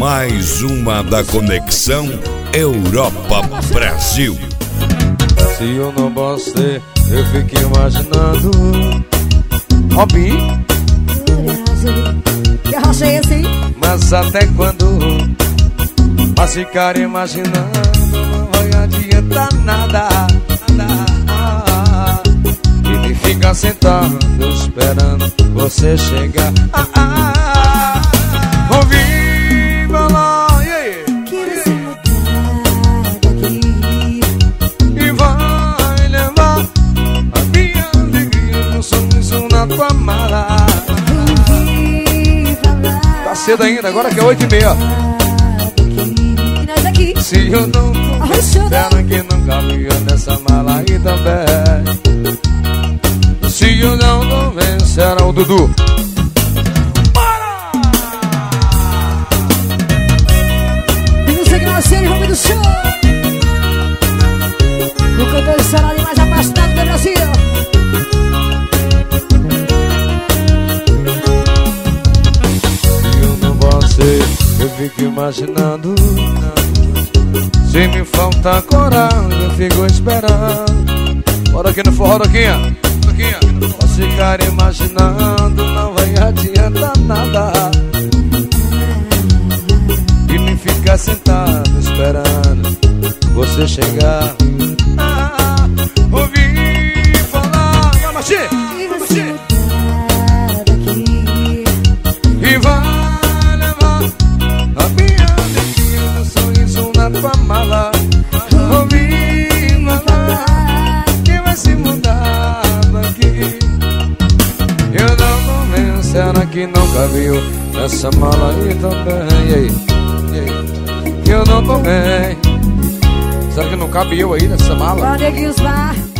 mais uma da Conexão Europa-Brasil. Se eu não posso ter, eu fico imaginando. Robin? Que rocha é esse, hein? Mas até quando? Mas ficar imaginando não vai adiantar nada. E me ficar sentado esperando você chegar. Ouvi falar, e aí? Quero se mudar daqui. E vai levar a minha alegria, meu sorriso na tua mala. Ouvi falar. Tá cedo ainda, agora que é 8h30. E nós aqui. Se eu não considero que não cabia nessa mala aí também. Se eu não convencer o Dudu. E não sei que nós seremos Rubem do Show. O cantor estourado mais apaixonado do Brasil. Se eu não você, eu fico imaginando. Se me falta coragem, eu fico esperando. Bora aqui no forró, Doquinha. Posso ficar imaginando, não vai adiantar nada. E me ficar sentado esperando você chegar. Ouvi falar, vai mexer, e vai levar a minha alegria, meu sorriso na tua mala. Ouvi falar que vai se mudar daqui. Eu não convenço, será que não cabia nessa mala aí também? E aí? Eu não tô bem. Será que não cabe eu aí nessa mala? Neguinhos Bar.